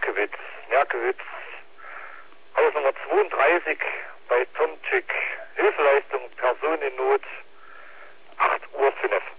Merkewitz. Merkewitz, Hausnummer 32 bei Tomczyk. Hilfeleistung, Person in Not, 8:05 Uhr.